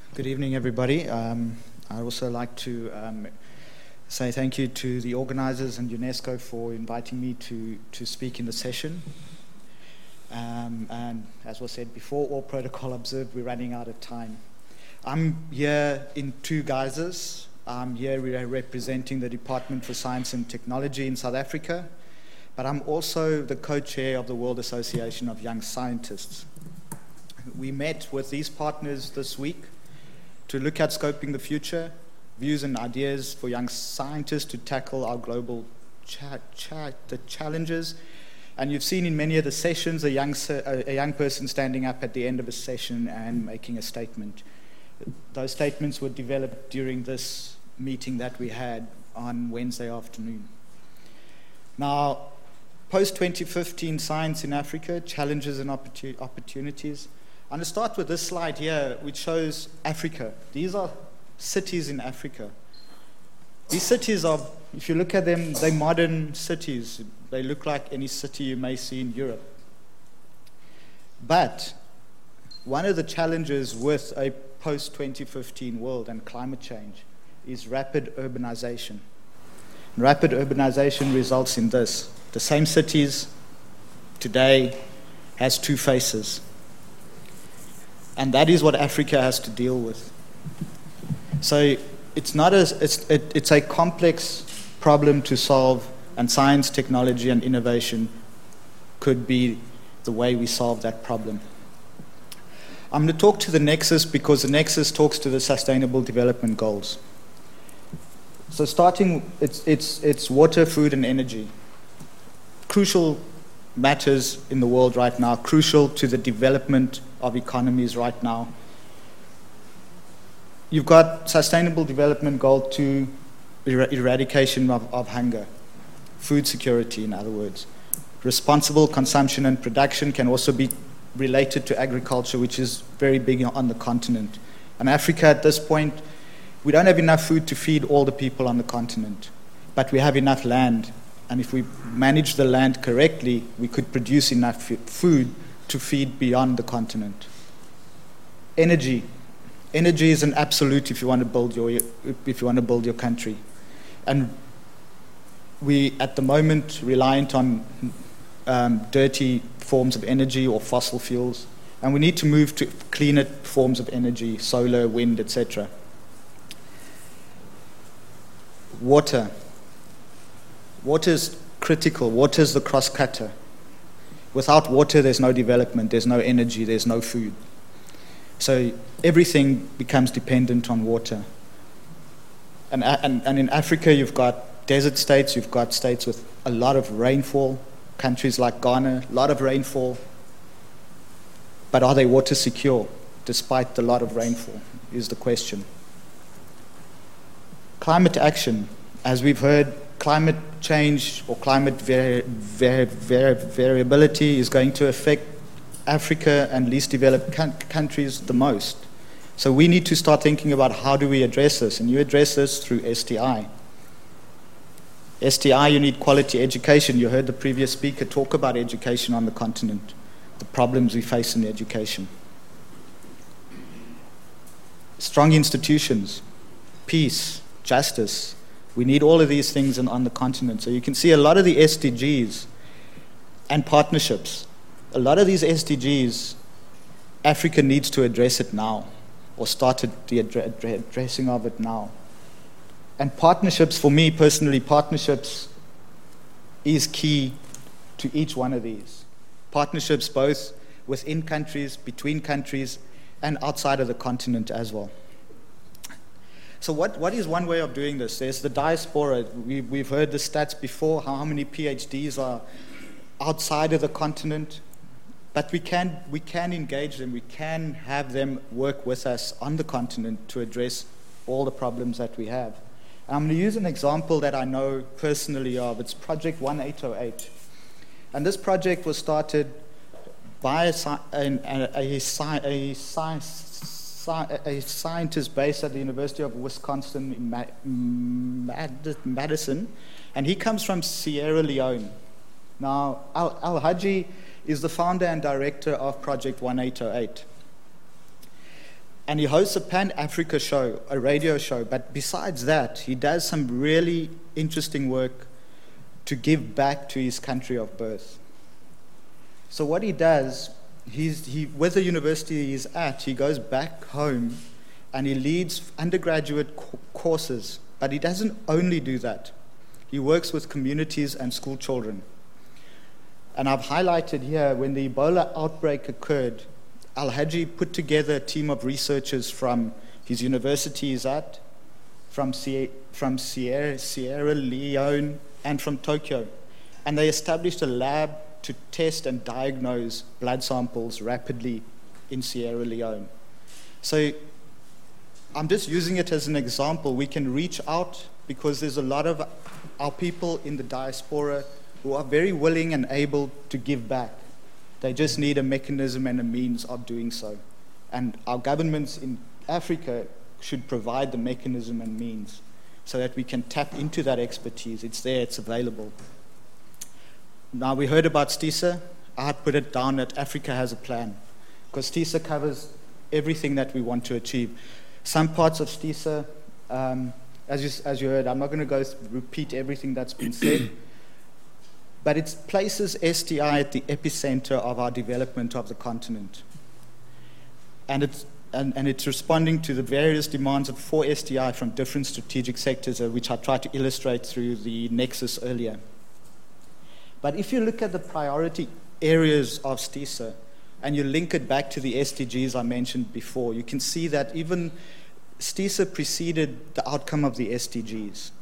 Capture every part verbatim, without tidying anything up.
Good evening, everybody. Um, I'd also like to um, say thank you to the organizers and UNESCO for inviting me to, to speak in the session. Um, and as was said before, all protocol observed, we're running out of time. I'm here in two guises. I'm here re- representing the Department for Science and Technology in South Africa, but I'm also the co-chair of the World Association of Young Scientists. We met with these partners this week to look at scoping the future, views and ideas for young scientists to tackle our global cha- cha- the challenges. And you've seen in many of the sessions a young, a young person standing up at the end of a session and making a statement. Those statements were developed during this meeting that we had on Wednesday afternoon. Now, post twenty fifteen Science in Africa, Challenges and opportun- Opportunities. I'm going to start with this slide here, which shows Africa. These are cities in Africa. These cities are, if you look at them, they're modern cities. They look like any city you may see in Europe. But one of the challenges with a post twenty fifteen world and climate change is rapid urbanization. And rapid urbanization results in this. The same cities today has two faces. And that is what Africa has to deal with. So it's not as it's it, it's a complex problem to solve, and science, technology, and innovation could be the way we solve that problem. I'm going to talk to the Nexus because the Nexus talks to the Sustainable Development Goals. So starting, it's it's it's water, food, and energy. Crucial matters in the world right now, crucial to the development of economies right now. You've got Sustainable Development Goal two, er- eradication of, of hunger, food security, in other words. Responsible consumption and production can also be related to agriculture, which is very big on the continent. And Africa, at this point, we don't have enough food to feed all the people on the continent, but we have enough land. And if we manage the land correctly, we could produce enough f- food to feed beyond the continent. Energy. Energy is an absolute if you want to build your if you want to build your country. And we, at the moment, reliant on um, dirty forms of energy or fossil fuels. And we need to move to cleaner forms of energy, solar, wind, et cetera. Water. Water is critical. Water is the cross-cutter. Without water, there's no development, there's no energy, there's no food. So everything becomes dependent on water. And, and, and in Africa, you've got desert states, you've got states with a lot of rainfall, countries like Ghana, a lot of rainfall. But are they water secure, despite the lot of rainfall, is the question. Climate action. As we've heard, climate change or climate vari- vari- vari- variability is going to affect Africa and least developed con- countries the most. So we need to start thinking about how do we address this, and you address this through S T I. S T I, you need quality education. You heard the previous speaker talk about education on the continent, the problems we face in education. Strong institutions, peace, justice. We need all of these things in, on the continent. So you can see a lot of the S D Gs and partnerships. A lot of these S D Gs, Africa needs to address it now, or started the addre- addressing of it now. And partnerships, for me personally, partnerships is key to each one of these. Partnerships both within countries, between countries, and outside of the continent as well. So what, what is one way of doing this? There's the diaspora. We, we've heard the stats before, how, how many PhDs are outside of the continent. But we can, we can engage them. We can have them work with us on the continent to address all the problems that we have. And I'm going to use an example that I know personally of. It's Project eighteen oh eight. And this project was started by a, a, a, a, a science a scientist based at the University of Wisconsin in Madison, and he comes from Sierra Leone. Now, Al- Al-Haji is the founder and director of Project eighteen oh eight. And he hosts a Pan-Africa show, a radio show. But besides that, he does some really interesting work to give back to his country of birth. So what he does, he's, he, with the university he's at, he goes back home and he leads undergraduate co- courses. But he doesn't only do that. He works with communities and school children. And I've highlighted here, when the Ebola outbreak occurred, Al-Haji put together a team of researchers from his university he's at, from, Sie- from Sierra, Sierra Leone, and from Tokyo. And they established a lab to test and diagnose blood samples rapidly in Sierra Leone. So I'm just using it as an example. We can reach out because there's a lot of our people in the diaspora who are very willing and able to give back. They just need a mechanism and a means of doing so. And our governments in Africa should provide the mechanism and means so that we can tap into that expertise. It's there, it's available. Now, we heard about STISA. I'd put it down that Africa has a plan, because STISA covers everything that we want to achieve. Some parts of STISA, um, as, you, as you heard, I'm not going to go th- repeat everything that's been said, but it places S T I at the epicenter of our development of the continent. And it's, and, and it's responding to the various demands for S T I from different strategic sectors, uh, which I tried to illustrate through the nexus earlier. But if you look at the priority areas of STISA, and you link it back to the S D Gs I mentioned before, you can see that even STISA preceded the outcome of the S D Gs.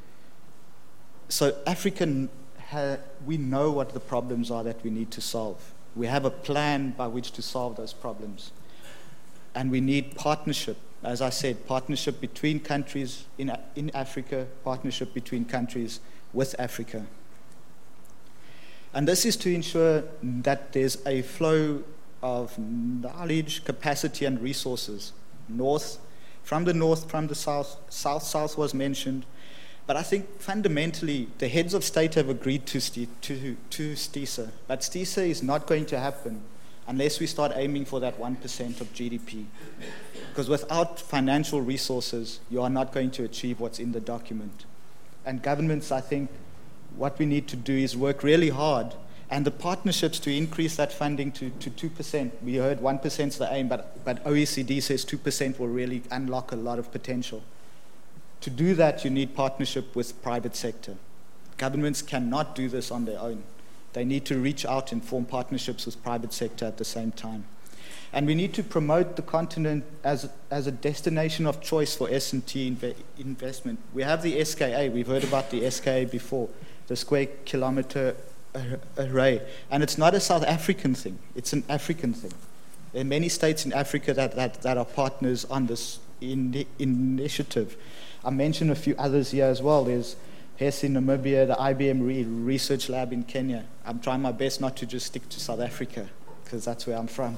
So African, ha- we know what the problems are that we need to solve. We have a plan by which to solve those problems. And we need partnership. As I said, partnership between countries in, in Africa, partnership between countries with Africa. And this is to ensure that there's a flow of knowledge, capacity, and resources. North, from the north, from the south, south, south was mentioned. But I think fundamentally, the heads of state have agreed to, sti- to, to STISA. But STISA is not going to happen unless we start aiming for that one percent of G D P. Because without financial resources, you are not going to achieve what's in the document. And governments, I think, what we need to do is work really hard, and the partnerships to increase that funding to, to two percent. We heard one percent is the aim, but, but O E C D says two percent will really unlock a lot of potential. To do that, you need partnership with private sector. Governments cannot do this on their own. They need to reach out and form partnerships with private sector at the same time. And we need to promote the continent as, as a destination of choice for S and T inv- investment. We have the S K A. We've heard about the S K A before, the Square Kilometre Array. And it's not a South African thing. It's an African thing. There are many states in Africa that, that, that are partners on this in, initiative. I mentioned a few others here as well. There's H E S in Namibia, the I B M Re- Research Lab in Kenya. I'm trying my best not to just stick to South Africa, because that's where I'm from.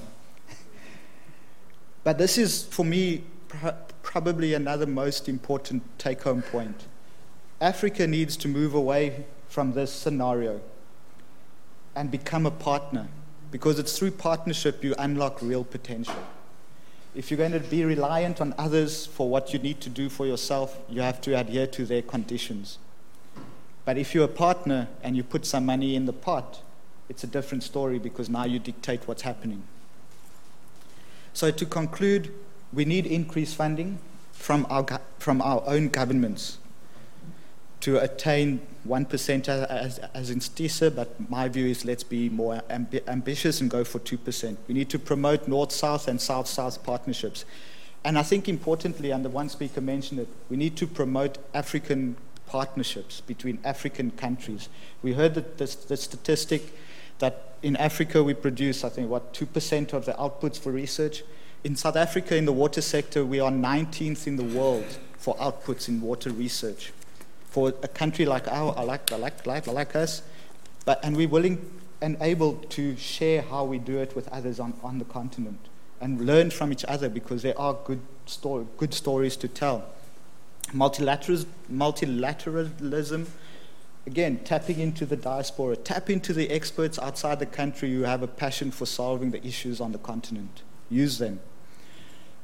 But this is, for me, pr- probably another most important take-home point. Africa needs to move away from this scenario and become a partner, because it's through partnership you unlock real potential. If you're going to be reliant on others for what you need to do for yourself, you have to adhere to their conditions. But if you're a partner and you put some money in the pot, it's a different story, because now you dictate what's happening. So to conclude, we need increased funding from our, go- from our own governments to attain one percent as, as in STISA, but my view is let's be more amb- ambitious and go for two percent. We need to promote North-South and South-South partnerships. And I think importantly, and the one speaker mentioned it, we need to promote African partnerships between African countries. We heard that this, the statistic that in Africa we produce, I think, what, two percent of the outputs for research. In South Africa, in the water sector, we are nineteenth in the world for outputs in water research. For a country like our, like, like, like, like us, but, and we're willing and able to share how we do it with others on, on the continent and learn from each other, because there are good, story, good stories to tell. Multilateralism, multilateralism, again, tapping into the diaspora, tap into the experts outside the country who have a passion for solving the issues on the continent. Use them.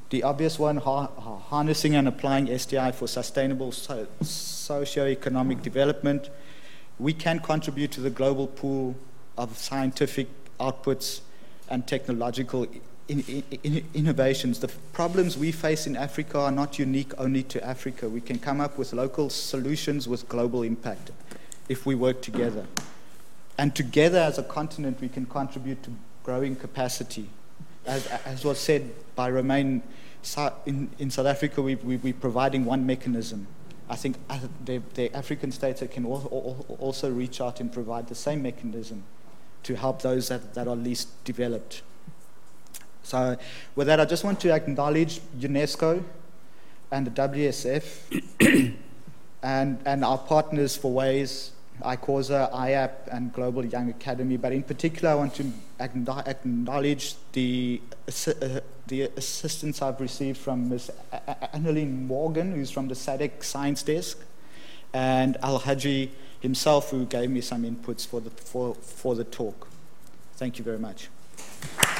The obvious one, ha- harnessing and applying S D I for sustainable so- socio-economic development. We can contribute to the global pool of scientific outputs and technological in, in, in innovations. The problems we face in Africa are not unique only to Africa. We can come up with local solutions with global impact if we work together. And together as a continent, we can contribute to growing capacity. As, as was said by Romain, in, in South Africa, we, we, we're providing one mechanism. I think the, the African states can also reach out and provide the same mechanism to help those that, that are least developed. So with that, I just want to acknowledge UNESCO and the W S F and, and our partners for WAYS, I CAUSA, I A P, and Global Young Academy. But in particular, I want to acknowledge the, uh, the assistance I've received from Miz Annalene Morgan, who's from the SADC Science Desk, and Al-Haji himself, who gave me some inputs for the, for, for the talk. Thank you very much.